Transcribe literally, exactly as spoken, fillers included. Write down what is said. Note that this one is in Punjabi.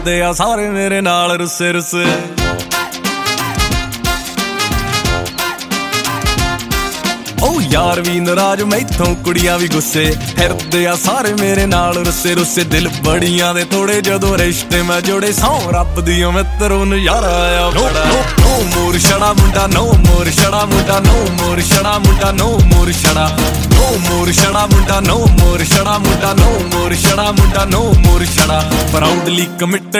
ਫਿਰਦੇ ਆ ਸਾਰੇ ਮੇਰੇ ਨਾਲ ਰੁੱਸੇ ਰੁੱਸੇ। ਓ ਯਾਰ ਵੀ ਨਾਰਾਜ਼ ਮੈਥੋਂ ਕੁੜੀਆਂ ਵੀ ਗੁੱਸੇ, ਫਿਰਦੇ ਆ ਸਾਰੇ ਮੇਰੇ ਨਾਲ ਰੁੱਸੇ ਰੁੱਸੇ। ਦਿਲ ਬੜੀਆਂ ਦੇ ਤੋੜੇ ਜਦੋਂ ਰਿਸ਼ਤੇ ਮੈਂ ਜੋੜੇ, ਸਹੁੰ ਰੱਬ ਦੀ ਮਿੱਤਰੋਂ ਨਜ਼ਾਰਾ ਆਇਆ ਬੜਾ। ਨੋ ਮੋਰ ਛੜਾ ਮੁੰਡਾ, ਨੋ ਮੋਰ ਛੜਾ ਮੁੰਡਾ, ਨੋ ਮੋਰ ਛੜਾ ਮੁੰਡਾ, ਨੋ ਮੋਰ ਛੜਾ, ਨੋ ਮੋਰ ਛੜਾ ਮੁੰਡਾ, ਨੋ ਮੋਰ ਛੜਾ ਮੁੰਡਾ, ਨੋ ਮੋਰ ਛੜਾ ਮੁੰਡਾ, ਨੋ ਮੋਰ ਛੜਾ। Proudly committed